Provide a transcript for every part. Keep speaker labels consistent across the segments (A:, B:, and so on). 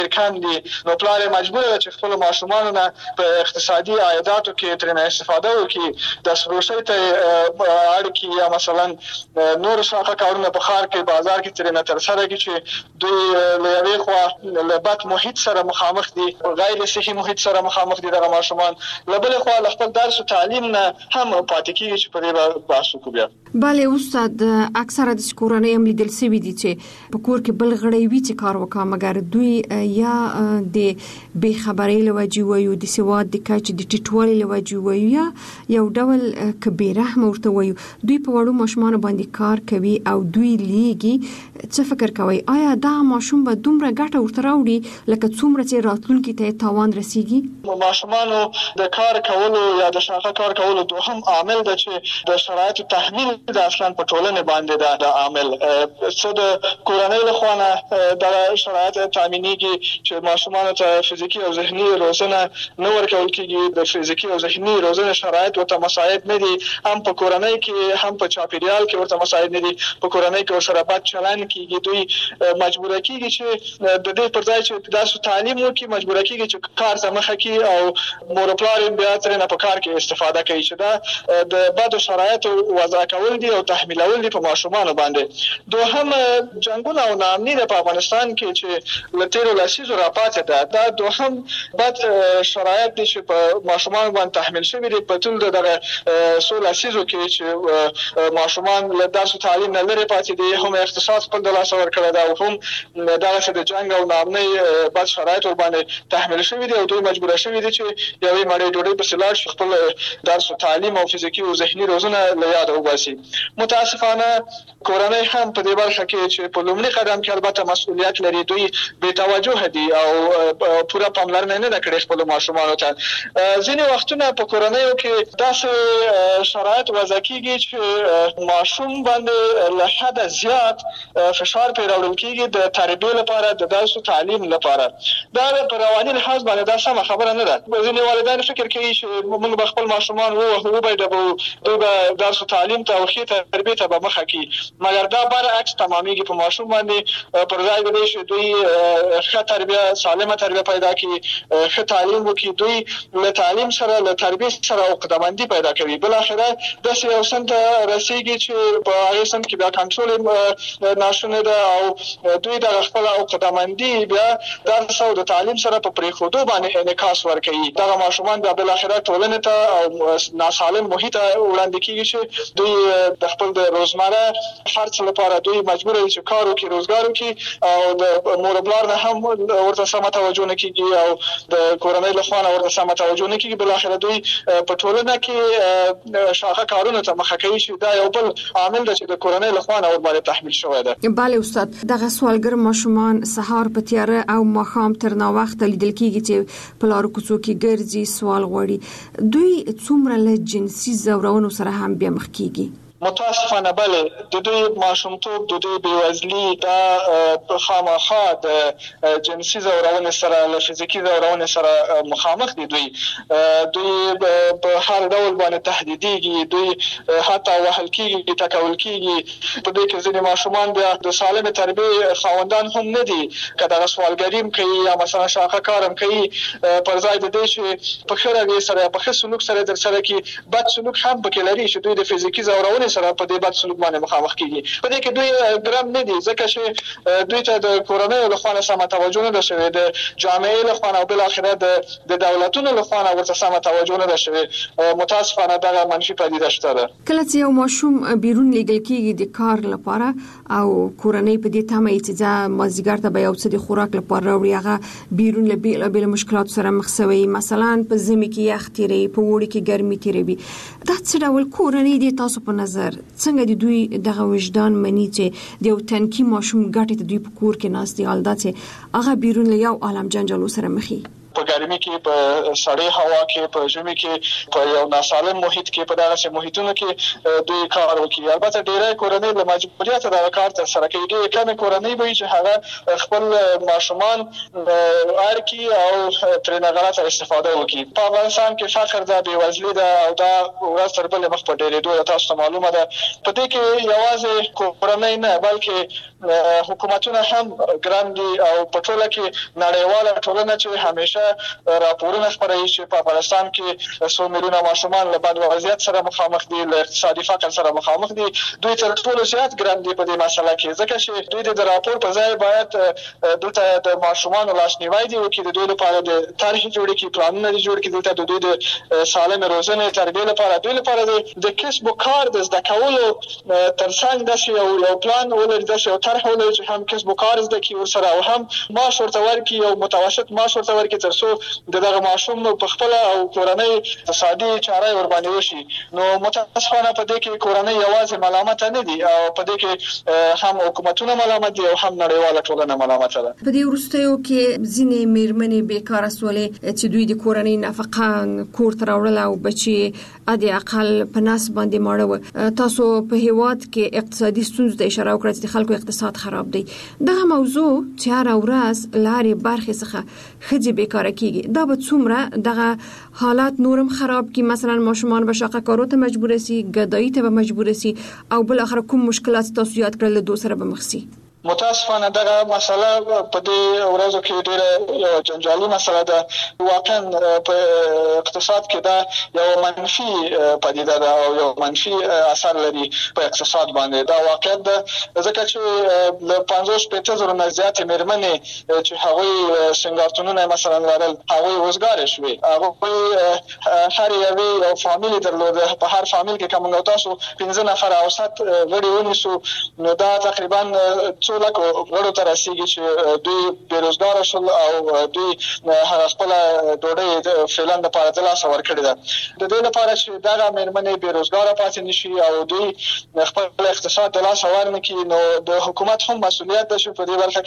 A: کم دي، نو پلار یې مجبور دی چې خپلو ماشومانو نه په اقتصادي عایداتو کې ترېنه استفاده وکړي، د فروشۍ ته اړ کړي یا مثلا نور شاقه کارونه په ښار کې بازار کې ترېنه ترسره کړي چې دوی له یوې خوا له بد محیط سره مخامخ دي، غیر صحي محیط سره مخامخ دي دغه ماشومان، له بلې خوا له خپل درس او تعلیم نه هم پاتې کېږي چې په دې به بحث وکړو بیا.
B: بله استاد، اکثره د کورنۍ هم لیدل شوي دي چې په کور کې بل غړی وي چې کار وکړي، مګر دوی یا د بې خبرۍ له وجې وایو، د سواد د کچې د ټیټوالي له وجې وایو، یا یو ډول که بې رحمه ورته وایو، دوی په وړو ماشومانو باندې کار کوي او دوی لیږي. څه فکر کوئ، آیا دغه ماشوم به دومره ګټه ورته راوړي لکه څومره چې راتلونکي ته تاوان رسیږي؟
A: ماشومانو د کار کولو یا د شاقه کار کولو دوهم عامل ده چې د شرایطو تحمیل د اصلا په ټولنې باندې ده د عامل. څه د کورنۍ له خوا نه د شرایط تامینېږي چې ماشومانو ته فزیکي او ذهني روزنه نه ورکول کېږي، د فزیکي او ذهني روزنې شرایط ورته مساعد نه دي، هم په کورنۍ کې هم په چاپیریال کې ورته مساعد نه دي، په کورنۍ کې ورسره بد چلند کېږي، دوی مجبوره کېږي چې د دې پر ځای چې درس او تعلیم وکړي مجبوره کېږي چې کار ته مخه کړي او مور او پلار یې بیا ترېنه په کار کې استفاده کوي، چې دا د بدو شرایطو وضع کول دي او تحمیلول دي په ماشومانو باندې. دوهم جنګونه او ناامني ده په افغانستان کې چې له تېرو لسیزو راپاتې ده، دا دوهم بد شرایط دي چې په ماشومانو باندې تحمیل شوي دي په ټول دغه څو لسیزو کې چې ماشومان له درس او تعلیم نه لرې پاتې دي، هم اقتصاد خپل د لاسه ورکړی ده او هم دغسې د جنګ او ناامنۍ بد شرایط ورباندې تحمیل شوي دي او دوی مجبوره شوي دي چې یوې مړۍ ډوډۍ پسې لاړ شي، خپل درس او تعلیم او فزیکي او ذهني روزنه له یاده وباسي. متاسفانه کورنۍ هم په دې برخه کې چې په لومړي قدم کې البته مسؤلیت لري، دوی بې توجه دي او پوره پاملرنه نه ده کړې خپلو ماشومانو ته. ځینې وختونه په کورنیو کې داسې شرایط وضع کېږي چې ماشوم باندې له حده زیات فشار پرې راوړل کېږي د تربیې لپاره، د درس او تعلیم لپاره. دا په رواني لحاظ باندې دا سمه خبره نه ده. ځینې والدین فکر کوي چې موږ به خپل ماشومان وبایډو، دوی به درس او تعلیم ته او ښې تربیې ته به مخه کړي، مګر دا برعکس تمامېږي په ماشوم باندې. پر ځای د دې چې دوی ښه تربیه، سالمه تربیه پیدا کړي، ښه تعلیم وکړي، دوی له تعلیم سره له تربیې سره عقده‌مندي پیدا کوي، بالاخره داسې یو سند ته رسېږي چې په هغې سند کې بیا کنټرول ناشونې ده او دوی دغه خپله عقده‌مندي بیا درس او د تعلیم سره په پرېښودو باندې انعکاس ورکوي. دغه ماشومان بیا بالاخره ټولنې ته او ناسالم محیط ته وړاندې کېږي چې دوی د خپل د روزمره خرڅ لپاره دوی مجبور دي چې کار وکړي، روزګار وکړي او د مور او پلار نه هم ورته سمه توجه نه کېږي او د کورنۍ له خوا نه ورته سمه توجه نه کېږي. بالاخره دوی په ټولنه کې شاقه کارونو ته مخه کوي چې دا یو بل عامل ده چې د کورنۍ له خوا نه ورباندې تحمیل شوی ده.
B: بله استاد، دغه سوالګر ماشومان سهار په تیاره او ماښام تر ناوخته لیدل کېږي چې په لارو کوڅو کې ګرځي، سوال غواړي. دوی څومره له جنسي ځورونو سره هم بیا مخ کېږي؟
A: متاسفانه بله، د دوی ماشومتوب، د دوی بېوزلي دا خامخا د جنسي ځورونې سره، له فزیکي ځورونې سره مخامخ دي. دوی په هر ډول باندې تهدیدېږي، دوی حتی وهل کېږي، ټکول کېږي. په دې کې ځینې ماشومان بیا د سالمې تربیې خاوندان هم نه دي، که دغه سوالګري هم کوي یا مثلا شاقه کار هم کوي، پر ځای د دې چې په ښه رویې سره یا په ښه سلوک سره درسره کړي، بد سلوک هم پکې لري چې دوی د فزیکي ځورونې سره په دې بد سلوک باندې مخامخ کېږي. په دې کې دوی ګرم نه دي، ځکه چې دوی ته د کورنیو له خوا نه سمه توجه نه ده شوې، د جامعې له خوا نه او بالاخره د دولتونو له خوا نه ورته سمه توجه نه ده شوې. متاسفانه دغه منفي پدیده شته ده.
B: کله چې یو ماشوم بیرون لیږل کېږي د کار لپاره او کورنۍ په دې تمه چې ځه مازدیګر ته به یو څه د خوراک لپاره راوړي، هغه بیرون له بېلابېلو مشکلاتو سره مخ شوی، مثلا په ژمي کې یخ تېروي، په اوړي کې ګرمي تېروي. دا څه ډول کورنۍ دي تاسو په نظر څنګه د دوی دغه وجدان مني چې د یو تنکي ماشوم ګټې ته دوی په کور کې ناست دي، حال دا چې هغه بیرون له یو عالم جنجالو سره مخ وي؟
A: په په ګرمي کې په سړې هوا کې په ژمي کې په یو ناسالم محیط کې په دغه محیطونو کې دوی کار وکړي. البته ډېری کورنۍ له مجبوریت دا کار ترسره کوي. ډېرې کمې کورنۍ به وي چې هغه خپل ماشومان ارکي او ترې غلطه استفاده وکړي. په افغانستان کې فقر ده، بېوزلي ده او دا ورځ تر بلې مخ په ډېرېدو ده. تاسو ته معلومه ده په دې کې یوازې کورنۍ نه بلکې حکومتونه هم ګران دي او په ټوله کې نړیواله ټولنه چې همیشه راپورونه خپروي چې په افغانستان کې څو میلیونه ماشومان له بد وضعیت سره مخامخ دي، له اقتصادي فقر سره مخامخ دي. دوی تر ټولو زیات ګران دي په دې مسله کې، ځکه چې دوی د راپور په ځای باید دلته د ماشومانو لاسنیوی دي وکړي، د دوی لپاره د طرحې جوړې کړي، پلانونه دي جوړ کړي، دلته د دوی د سالمې روزنې تربیې لپاره دوی لپاره د کسب و کار د زده کولو ترڅنګ داسې یو پلان ولري، داسې یو طرح ولري چې هم کسب و کار زده کړي ورسره او هم معاش ورته ورکړي، یو متوسط معاش ورته ورکړي تر څو د دغه ماشوم په خپله او کورنۍ اقتصادي چاره ورباندې وشي. نو متاسفانه په دې کې کورنۍ یوازې ملامته نه دي او په دې کې هم حکومتونه ملامت دي او هم نړیواله ټولنه ملامته ده.
B: په دې وروستیو کې ځینې میرمنې بیکاره سولې چې دوی د کورنۍ نفقه کور ته راوړله او بچي د اقل په ناس باندې ماړه و. تاسو په هیواد کې اقتصادي ستونزو ته اشاره وکړه چې د خلکو اقتصاد خراب دی. دغه موضوع چې هر ورځ لارې برخې څخه ښځې بیکاره کیږي، دا به څومره دغه حالات نورم خراب کی؟ مثلا ماشومان به شاقه کارو ته مجبور سي، ګدایي ته به مجبور سي او بل اخر کوم مشکلات تاسو یاد کړل له دوی سره به مخ سي؟
A: متاسفانه دغه مسله په دې ورځو کې ډېره جنجالي مسله ده. واقعا په اقتصاد کې دا یو منفي پدیده ده او یو منفي اثر لري په اقتصاد باندې. دا واقعیت ده ځکه چې له 50-60 زره نه زیاتې میرمنې چې هغوی سنګارتونونه مثلا لرل هغوی وزګارې شوې. هغوی هر یو فامیل درلوده. په هر فامیل کې کوم تاسو 15 نفر اوسط غړي ونیسو نو دا تقریبا لکه غړو ته رسیږي چې دوی بیروزګار شول او دوی خپل ډوډۍ فعلا د پاره د لاس ورکړي ده. د دې لپاره چې دغه میرمنې بیروزګار پاتې نشي او دوی خپل اقتصاد د لاس ورنکړي نو د حکومت هم مسؤلیت ده چې په دې برخه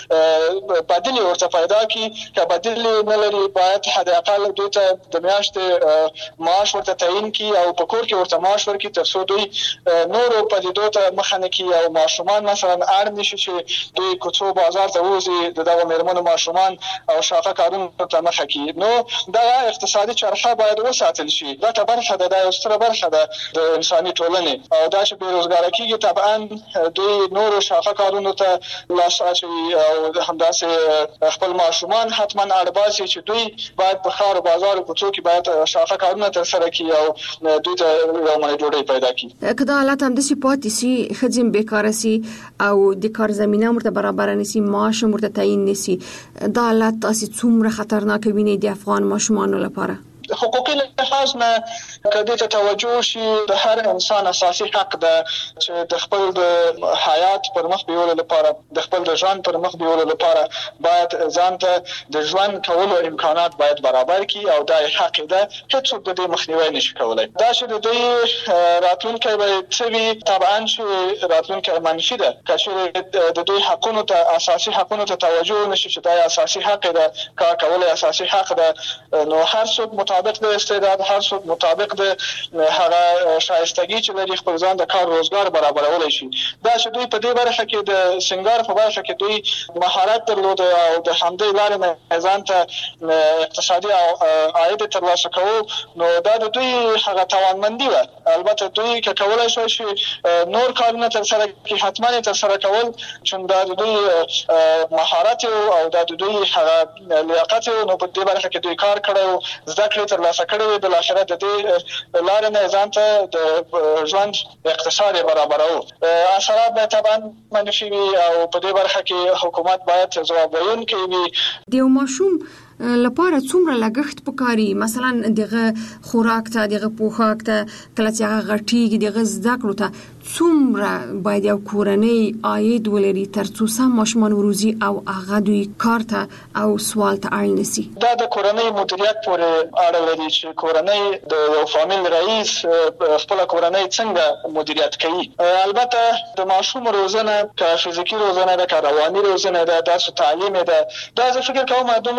A: کې بدیل ورته پیدا کړي. که بدیل نه لري باید حد اقل دوی ته د میاشتې معاش ورته تعیین کړي او په کور کې ورته معاش ورکړي تر څو دوی نورو پدیدو ته مخه نه کړي او ماشومان مثلا اړ نشي چې دوی کوڅو بازار ته وځي د دغه میرمنو ماشومان او شاقه کارونو ته مخه کړي. نو دا اقتصادي چرخه باید وساتل شي. دا برخه ده، دا یو ستره برخه ده د انساني ټولنې او دا چې بیروزګار کیږي طبعا دوی نورو شاقه کارونو ته لاس اچوي او همداسې خپل ماشومان حتما اړباسي چې دوی باید په ښار او بازار کوڅو کې باید شاقه کارونه ترسره کړي او دوی ته یو مړۍ ډوډۍ پیدا کړي.
B: که دا حالت همداسې پاتې سي، ښځې بیکاره سي او د کار زمینه مرته برابر نشي، معاش مرته تعیین نشي، دا حالت تاسو څومره خطرناک ویني د افغان ماشومانو لپاره؟
A: حقوقي لحاظ نه کدی ته توجه شي د هر انسان اساسي حق ده چې د خپل د حیات پر مخ بیولو لپاره د خپل د ژوند پر مخ بیولو لپاره باید ځان ته د ژوند کولو امکانات باید برابر کړي او دا حق ده. هیڅوک د دې مخنیوي نشي کولای. دا چې د دوی راتلونکی به څه وي طبعا چې راتلونکی منفي ده. که د دوی حقونو ته اساسي حقونو ته توجه نشي چې دا اساسي حق ده، کار کول اساسي حق ده، نو هر څوک مطابق د استعداد، هر څوک مطابق د هغه شایستګي چې لري خپل ځان د کار روزګار برابرولای شي. دا چې دوی په دې برخه کې د سنگار په برخه کې دوی مهارت درلود او د همدې لارې نه ځان ته اقتصادي عاید ترلاسه کوو نو دا د دوی هغه توانمندي وه. البته دوی که کولای شوی چې نور کارونه ترسره کړي حتما یې ترسره کول، چون دا د دوی مهارت او دا د دوی هغه لیاقت نو په دې برخه کې دوی کار کړی، زده کړې ترلاسه کړې، بل آخره د دې لارې نه ځان ته د ژوند اقتصاد برابرو. اثرات به طبعا منفي وي او په دې برخه کې حکومت باید ځواب ویونکی وي.
B: د یو ماشوم لپاره څومره لګښت پکاري؟ مثلا دغه خوراک ته، دغه پوښاک ته، کله چې هغه غټیږي دغه زده کړو ته څومره باید یو کورنۍ عاید ولري ترڅو سم ماشومان وروزي او هغه دوی کار ته او سوال ته اړ نشي؟
A: دا د کورنۍ مدیریت پورې اړه لري چې کورنۍ د یو فامیل رئیس خپل کورنۍ څنګه مدیریت کوي. البته د ماشوم روزنه که فزیکی روزنه ده که رواني روزنه ده، درس او تعلیم ده، دا زه فکر کوم دومره به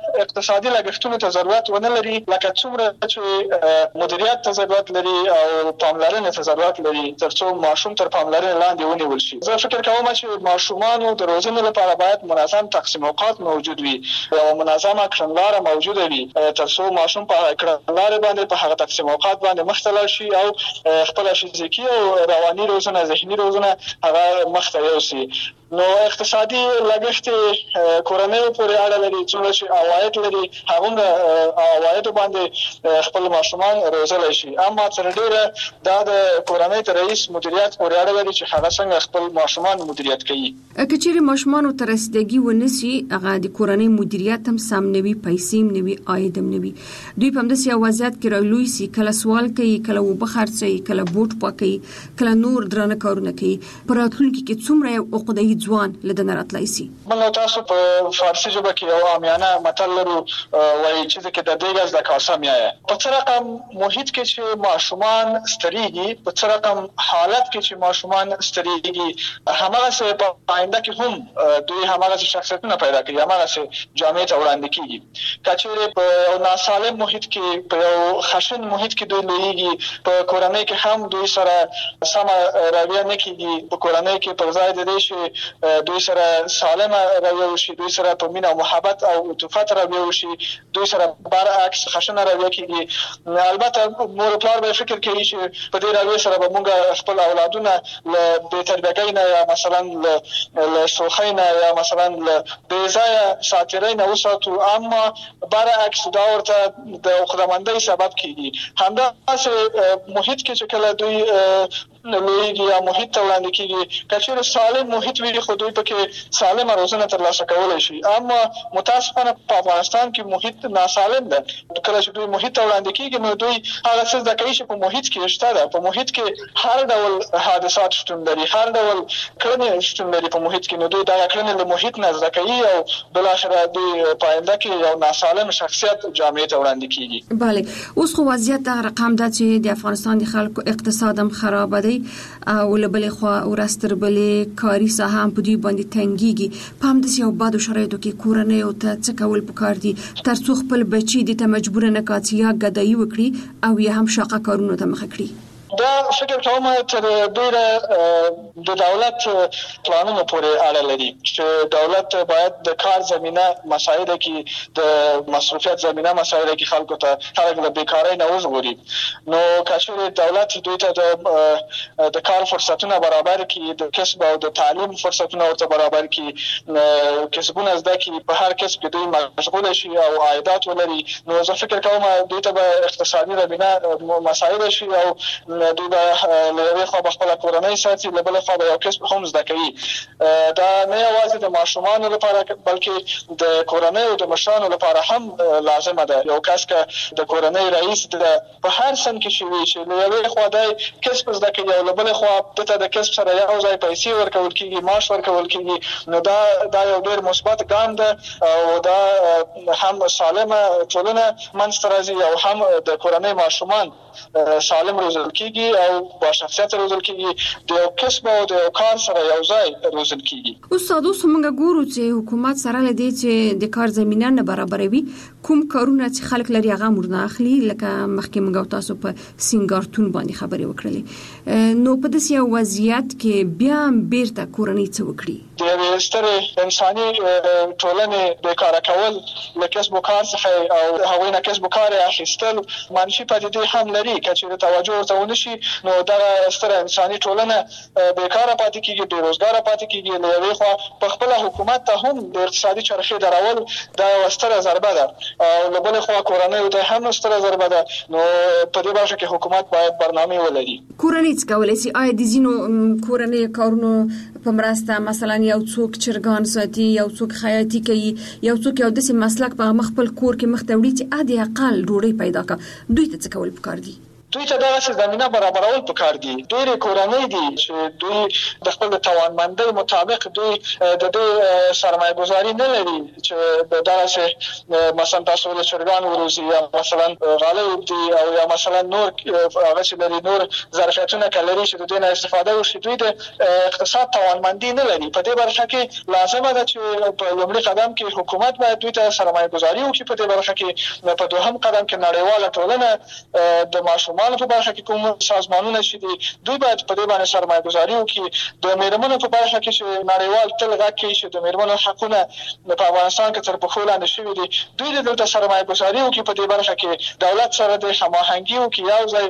A: اقتصادي لګښتونو ته ضرورت ونه لري لکه څومره چې مدیریت ته ضرورت لري او پاملرنې ته ضرورت لري ترڅو ماشوم تر پاملرنې لاندې ونیول شي. زه فکر کوم چې ماشومانو د روزنې لپاره باید منظم تقسیم اوقات موجود وي او منظمه کړنلاره موجوده وي ترڅو ماشوم په کړنلاره باندې په هغه تقسیم اوقات باندې مخ ته لاړ شي او خپل فزیکي او رواني روزنه ذهني روزنه هغه مخ ته یوسي. نو اقتصادي لګښت کورنۍ پورې اړه لري څومره چې عواید لري هغه عواید باندې خپل ماشومان روزلای شي، اما تر ډیره دا د کورنۍ تر رئیس مدیریت پورې اړه لري چې هغه څنګه خپل ماشومان مدیریت کوي.
B: کچېرې ماشومان تر رسیدګي ونسي هغه د کورنۍ مدیریت هم سم نوي پیسې هم نوي عاید هم نوي دوی په همداسې وضعیت کې راولوي سي کله سوال کوي کله وبخرڅي کله بوټ پاکي کله نور درنه کارونه کوي پر راتلونکي کې څومره عقده‌ای ځوان لدنه راتلای سي.
A: موږ تاسو په فارسی ژبه کې یو عامیانه متل لرو وایي چې کې د دې غز د کاسه میایه په څه رقم محیط کې چې ماشومان ستړيږي په څه رقم حالت کې چې ماشومان ستړيږي همغه څه په آینده کې هم دوی همغه شخصیتونه پیدا کوي همغه څه جامع ته وړاندې کیږي. کچېرې په ناسالم محیط کې په یو خشن محیط کې دوی لویږي په کورنۍ کې هم دوی سره سم رویه نه کیږي په کورنۍ کې پر ځای د دې شي دوی سره سالمه رویه وشي دوی سره په مینه او محبت او عاطفت رویه وشي دوی سره برعکس خشنه رویه کیږي. البته مور پلار به فکر کوي چې په دې رویه سره به موږ خپل اولادونه له بې تربیتۍ نه یا مثلا له شوخۍ نه یا مثلا له بې ځایه ساتیرۍ نه وساتو، اما برعکس دا ورته د عقده‌مندۍ سبب کیږي. همداسې محیط کې چې کله دوی لویږي یا محیط ته وړاندې کیږي کچېرې سالم محیط وي خو دوی پکې سالمه روزنه ترلاسه کولای شي، اما متاسفانه په افغانستان کې محیط ناسالم ده. کله چې دوی محیط ته وړاندې کیږي نو دوی هغه څه زده کوي چې په محیط کې شته ده. په محیط کې هر ډول حادثات شتون لري هر ډول کړنې شتون لري په محیط کې، نو دوی دا کړنې له محیط نه زده کوي او بلاخره دوی په آینده کې یو ناسالم شخصیت جامع ته وړاندې کیږي.
B: بله اوس خو وضعیت د رقم ده چې د افغانستان د خلکو اقتصاد هم خراب دی او لبلې خو ورستر بلې کاری ساحه هم په دوی باندې تنګيږي. په همداسې یو بد شرایطو کې کورنۍ او ته څه کول پکار دي ترڅو خپل بچي د ته مجبور نه کاتیا غدایي وکړي او یا هم شاقه کارونه ته مخ کړي.
A: دا فکر کوم تر ډیره د دولت پلانونو پورې اړه لري چې دولت باید د کار زمينه مسایل کې د مصرفیت زمينه مسایل کې خلکو ته خلک له بیکارۍ نه وژغوري. نو کاشوره دولت دوی ته د کار فرصتونه برابر کړي د کسب او د تعلیم فرصتونه ورته برابر کړي کسبونه زده کړي په هر کسب کې دوی مشغول شي او عایدات ولري. نو زه فکر کوم دوی ته اقتصادي زمينه مسایل شي او دوی به له خو خپل کورنۍ ساتي له بل خو یو کس هم زده کوي. دا نه یوازې د ماشومان لپاره بلکې د کورنۍ او د مشرانو لپاره هم لازمه ده. یو کس که د کورنۍ رئیس د په هر سن کې شي چې له خو د کسب زده کوي او له بل خو د کسب سره یو ځای پیسې ورکول کیږي معاش ورکول کیږي، نو دا یو ډیر مثبت ګام ده او دا هم سالمه ټولنه منځته راځي او هم د کورنۍ ماشومان سالم روزل کیږي او با شخصیت روزل کیږي د یو کسب او د کار سره یو ځای روزل کیږي.
B: استاد اوس موږ ګورو چې حکومت سره لدی چې د کار زمينه نه برابروي کوم کارونه چې خلک لري هغه مرنه اخلي لکه مخکې موږ تاسو په سنگارتون باندې خبرې وکړلې. نو په داسې وضعیت کې بیا بیرته کورنۍ څه وکړي؟
A: د ستر انساني ټولنې بیکاره کول لکه کسب او کار څخه او هغوی نه کسب او کار اخیستل منفي پدیدې هم لري. کچې توجه ورته ونشي نو دا ستر انساني ټولنه بیکاره پاتې کیږي بې روزګاره پاتې کیږي. نو یوه خو په خپل حکومت ته هم د اقتصادي چرخې درول دا یو ستره ضربه ده او له بل خوا کورنۍ ته هم ستره ضربه ده. نو په دې برخه کې حکومت باید برنامه ولري.
B: کورنۍ څه کولای شي؟ آیا د زینو کورنۍ کارونو په مرسته مثلا یو څوک چرګان ساتي یو څوک خیاطي کوي یو څوک یو داسې مسلک په خپل کور کې مخ ته وړي چې عادي اقل ډوډۍ پیدا کا دوی ته څه کول پکار دي؟
A: دوی ته دغه زمينه برابرول پکار دي. ډېرې کورنۍ دي چې دوی د خپل توانمندۍ مطابق دوی د دې سرمایه گذاري نه لري چې دغه مثلا تاسو له چرګان وروزي یا مثلا غالۍ دي او یا مثلا نور هغه چې لري نور ظرفیتونه کلري چې د دې نه استفاده وشي. دوی د اقتصاد توانمندي نه لري. په دې برخه کې لازمه ده چې په لومړي قدم کې حکومت باید دوی ته سرمایه گذاري وکړي. په دې برخه کې په دوهم قدم کې نړیواله ټولنه د ماشومانو په برخه کې کوم سازمانونه شي دي دوی باید په دې باندې سرمایه گذاري وکړي. د میرمنو په برخه کې چې نړیوال تل غږ کوي چې د میرمنو حقونه په افغانستان کې تر پښو لاندې شوي دي، دوی دلته سرمایه گذاري وکړي. په دې برخه کې دولت سره د هماهنګي وکړي، یو ځای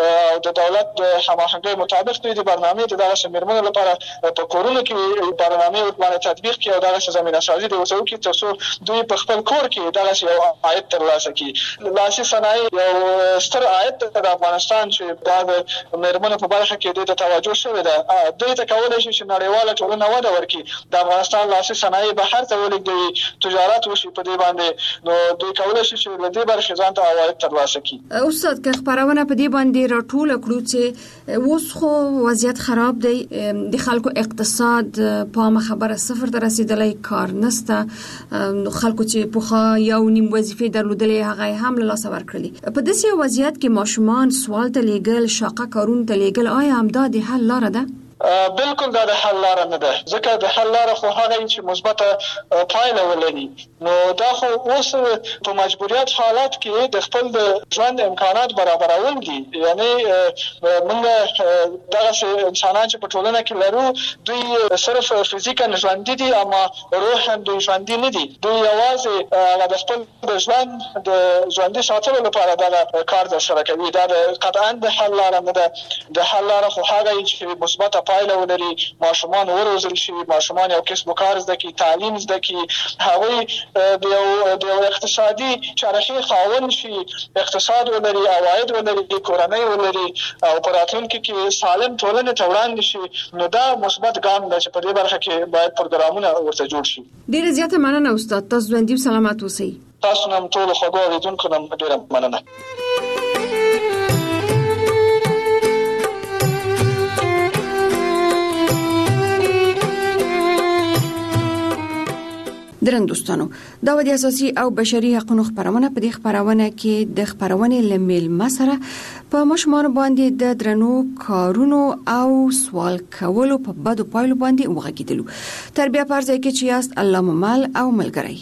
A: د دولت د هماهنګۍ مطابق دوی د برنامې د دغه میرمنو لپاره په کورونو کې برنامې باندې تطبیق کړي او دغه زمینه سازي د وسو کې ترڅو دوی په خپل کور کې دغه یو عاید ترلاسه کړي. لاسي صنایع یو ستر عاید د افغانستان چې د میرمنو په برخه کې د توجه شوی ده. دوی ته کولای شي چې نړیواله ټولنه وده ورکړي، د افغانستان لاسي صنایع بهر ته ولېږدوي، تجارت وشي په دې باندې، نو دوی کولای شي چې له دې برخې ځان ته عواید ترلاسه کړي.
B: استاد که خبرونه په دې باندې راټوله کړو چې اوس خو وضعیت خراب دی، د خلکو اقتصاد په خبره صفر ته رسیدلی، کار نشته، خلکو چې پوخا یو نیم وظیفه درلودلې هغه هم له لاسه ورکړلې. په داسې وضعیت کې ماشومان سوال ته لیږل، شاقه کارونه ته لیږل، آیا همدا د حل لاره ده؟
A: بالکل دا د حل لاره نه ده، ځکه د حل لاره خو هغه چې مثبته پایله ولري. نو دا خو اوس په مجبوریت حالات کې د خپل د ژوند امکانات برابرول دي. یعنی موږ دغه انسانان چې په ټولنه کې لرو دوی صرف فزیکا ژوندي دي اما روحا دوی ژوندي نه دي. دوی یوازې د خپل د ژوند د ژوندي ساتلو لپاره دا کار ترسره کوي. دا قطعا د حل لاره نه ده. د حل لاره خو هغه چې مثبته پایله ولري، ماشومان وروزل شي، ماشومان یو کسب و کار زده کړي، تعلیم زده کړي، هغوی د یو اقتصادي چارخې خاوند شي، اقتصاد ولري، عواید ولري، کورنۍ ولري او په راتلونکي کې سالم ټولنې ته وړاندې شي. نو دا مثبت ګام ده چې په دې برخه کې باید پروګرامونه ورته جوړ شي.
B: ډیره زیاته مننه استاد، تاسو ژوندي سلامت اوسئ.
A: تاسو هم ټول خوږو اوریدونکو هم ډیره مننه.
B: درنو دوستانو، دا د اساسي او بشري حقوقو خبرونه په دې خبرونه کې د خبرونه لمیل مسره په مشمار باندې د درنو کارونو او سوال کولو په بدو پایلو باندې وغږیدلو. تربیه پرځای کې چې است الله ممل او ملګری.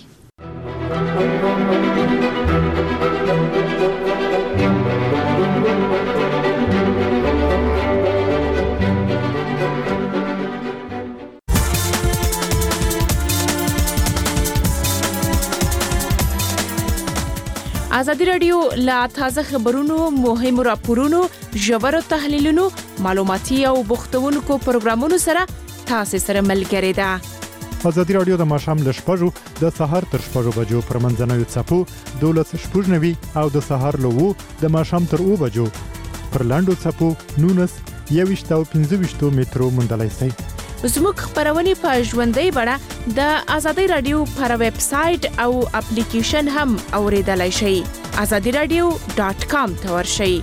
C: ازادي رادیو لا تازه خبرونو، مهم راپورونو، ژور تحلیلونو، معلوماتي او بوختونکو پروګرامونو سره تاسو سره ملګری ده.
D: ازادي رادیو د ماښام ل 6:00 د سحر تر 6:00 بجو پر منځنوي څپو 12:90 او د سحر له 2 د ماښام تر 2 بجو پر لاندو څپو 19 21 او 25 مترو مندلای سي.
C: زموږ خبرونه په ژوندۍ بڼه د ازادي رادیو پر ویب سټ او اپلیکیشن هم اوریدلای شئ. azadiradio.com ته ورشئ.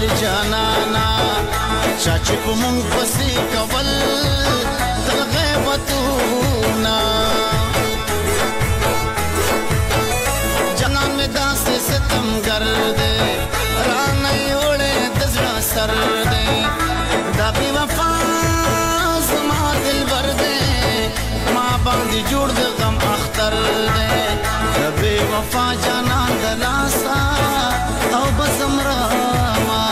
E: راغلی جانانا چاچی په مونږ پسې کول تل غیبتونا جانان می داسې ستمګر دی رانه وړې د زړه سر دی دا بې وفا زما دلبر دی ما باندې جوړ د غم اختر دی دا بې وفا جانان د لاسه او بس مرما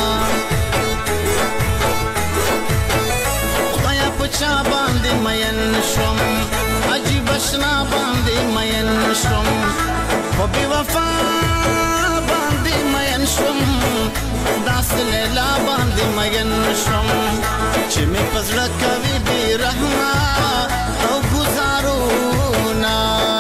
E: خدایا پچا باندې مین شوم عجیب اشنا باندې مین شوم خو بې وفا باندې مین شوم داس لیلا باندې مین شوم چې مې په زړه کوي بې رحمه او ګزارونه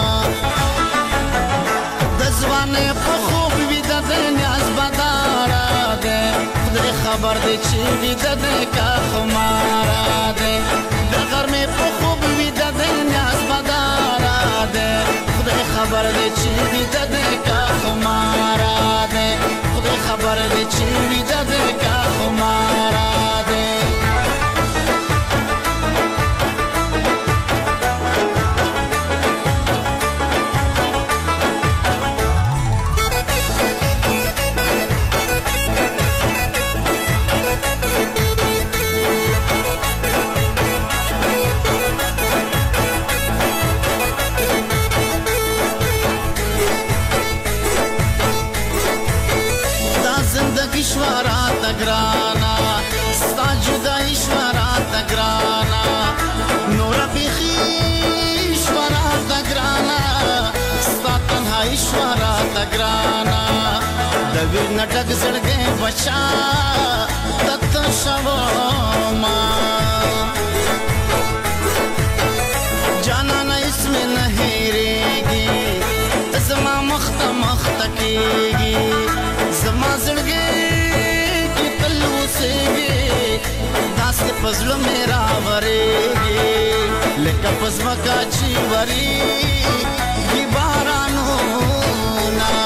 E: د ځوانۍ په خوب ویده دی نیاز بداره دی خدای خبر دی چې ویده دی که خماره دی د غرمې په خوب ویده دی نیاز بداره دی خدای خبر دی چې ویده دی که خماره دی خدای خبر دی چې ویده دی که خماره دی ईश्वरात ग्राना स्ता जुदा ईश्वरात ग्राना नोरा बिखी ईश्वरात ग्राना स्ता तन्हा ईश्वरात ग्राना दवीर नटक जड़गे बचा तत शवमा जाना न इसमें नहीं रहेगी तज़मा मख्ता मख्ता कीगी زما زړګي کې تل اوسېږي داسې په زړه مې راورېږي لکه په ځمکه چې ورېږي بارانونه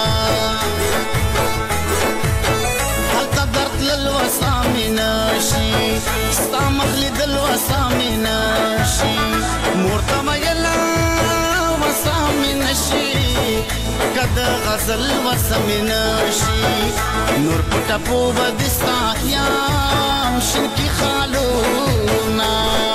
E: هلته درد تلل وسه مې نشي ستا مخ لیدل وسه مې نشي مور ته ویله وسه مې نشي کد غزل وسمین شي نور پټپو بدستا یام شنکی خالونا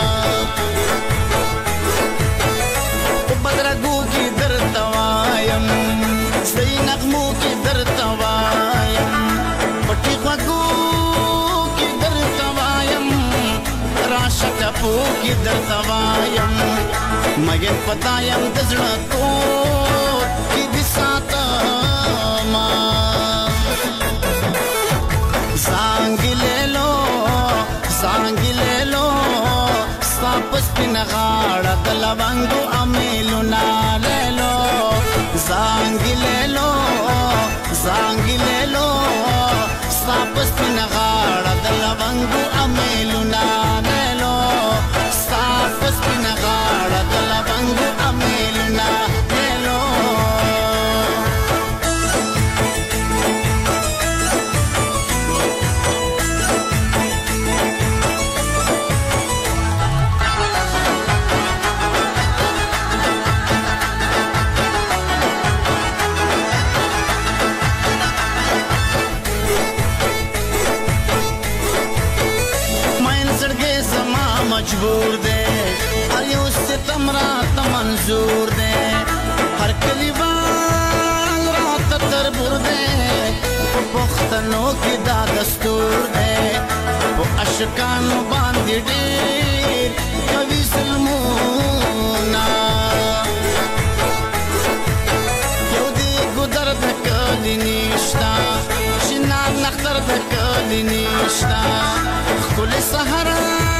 E: بدرګو کی درتوایم سې نغمو کی درتوایم پټي غو کی درتوایم راشه ټپو کی درتوایم مګر پتایم دزړه کو زانګي لېلو ساپس پنا غاړه د لونګو امیلونه لېلو زانګي لېلو ساپس پنا غاړه د لونګو امیلونه لېلو ساپس پنا غاړه د لونګو امیلونه لېلو مجبور دے ہر یو ستم رات منظور دے ہر کلیوان رات تربور دے پختنوں کی دا دستور دے وہ اشکانو باندی ڈیر کبھی ظلمونا یو دی گدر دکلی نیشتا شنان نختر دکلی نیشتا کل سہرہ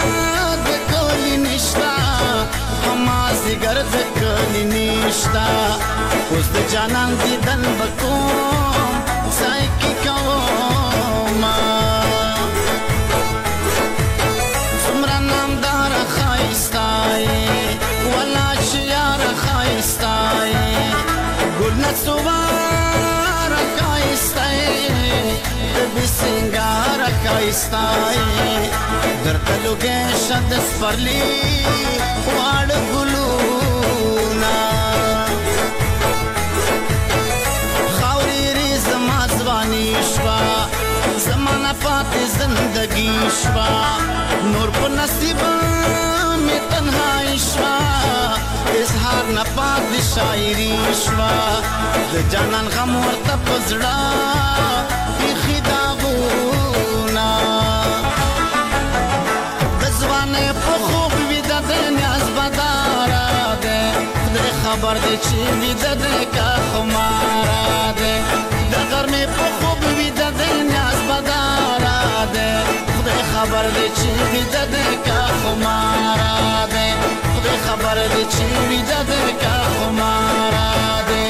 E: نشتا همازی گرد کلی نشتا اوس د جانان دیدن بکوم ځای کې کوم څومره نامدار ښایسته ولا چې یار ښایسته ګل نڅوار ښایسته د بې سینګاره ستای درته لوګې شد سپرلی واړه ګلونه خاورې ری زما ځواني شوه زمانه پاتې زندګي شوه نور په نصیب مې تنهایی شوه اظهار نه پاتې شاعري شوه د جانان غم ورته په زړه ایښي داغونه د ځوانۍ په خوب ویده دی نیاز بداره دی خدای خبر دی چې ویده دی که خماره دی د غرمې په خوب ویده دی نیاز بداره دی خدای خبر دی چې ویده دی که خماره دی خدای خبر دی چې ویده دی که خماره دی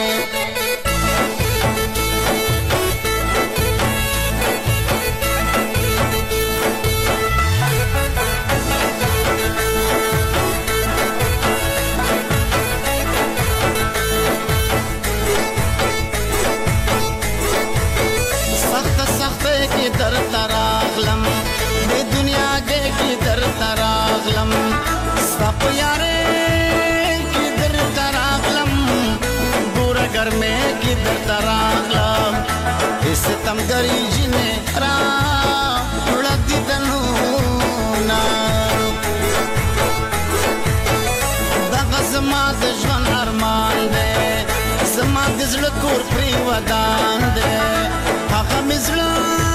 E: در تراغلم د دنیا کې در تراغلم سپ یارې کې در تراغلم ګور ګرمه کې در تراغلم ستم ګری جنې را ولدي دنو نا دغه زما د ژوند ارمان دی زما د زړه کور پرې ودان دی هغه مزړه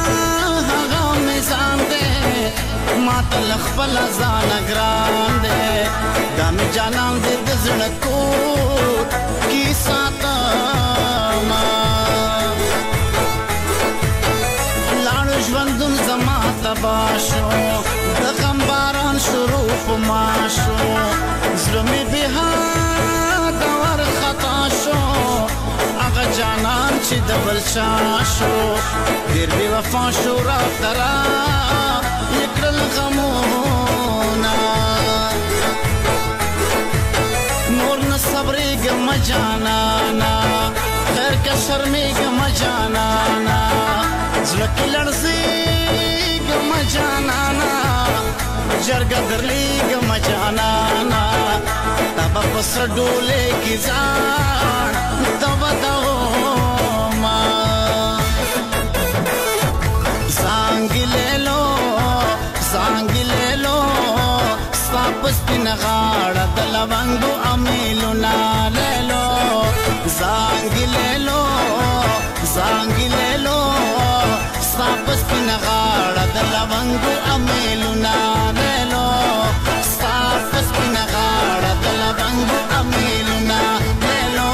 E: ما تل خپل ځان ګران دی دا مې جانان دې د زړه کور کې ساتم لاړو ژوندون زما تباه شو د غم باران شروع په ما شو زړه مې بې حده ورخطا شو هغه جانان چې د بل چا شو ډېر بې وفا شو راته را یکړل غمونه نور نه صبرېږم جانانا خیر که شرمېږم جانانا زړه کې لړزېږم جانانا جرګه درلېږم جانانا تا به په سره ډولۍ کې ځان ته ودوما زانګلېلو ستا په سپین غاړه د لونګو امیلونه لیلو زانګلېلو ستا په سپین غاړه د لونګو امیلونه لیلو ستا په سپین غاړه د لونګو امیلونه لیلو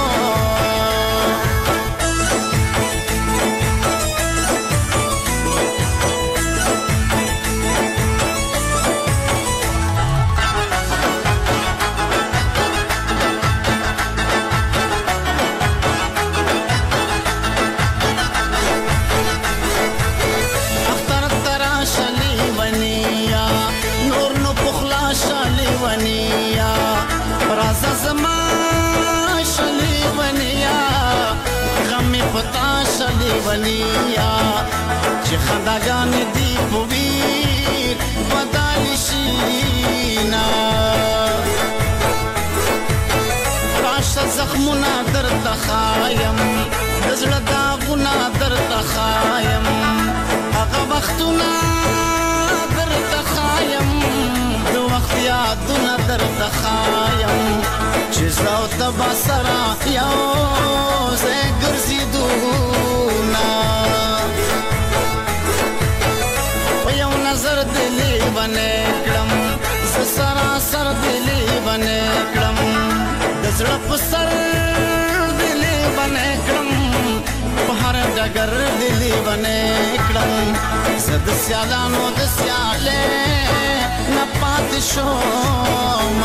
E: ونیا چې خنداګانې دی په ویر بدل شینا راشه زخمونه درته خایم د زړه داغونه درته خایم هغه وختونه درته خایم د وخت یادونه درته خایم چې زه او ته به سره یو ځای ګرځېدو نظر دلی بنے کړم ز سراسر دلی بنے کړم د زړه په سر دلی بنے کړم په هر ډګر دلی بنے کړم زه د سیالانو د سیالې نه پاتې شوم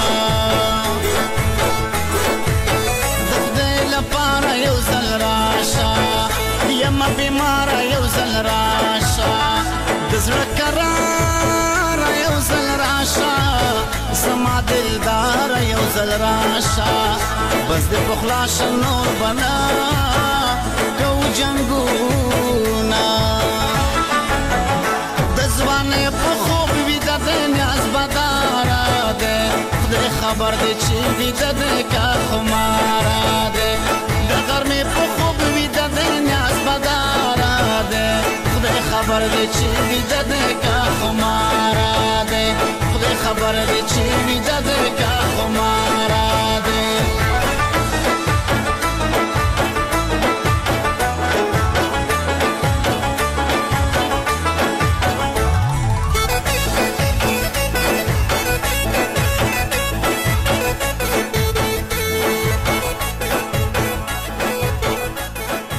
E: د خدای لپاره یو ځل راشه یم بیماره یو ځل راشه د زړه قرار یو ځل راشه زما دلدار یو ځل راشه بس د پخلا نور بنا کو جنگونه د ځوان خبر دی چې ویده دی که خماره دی د غرمې په خوب ویده دی نیاز بداره دی خدای خبر دی چې ویده دی که خماره دی خدای خبر دی چې ویده دی که خماره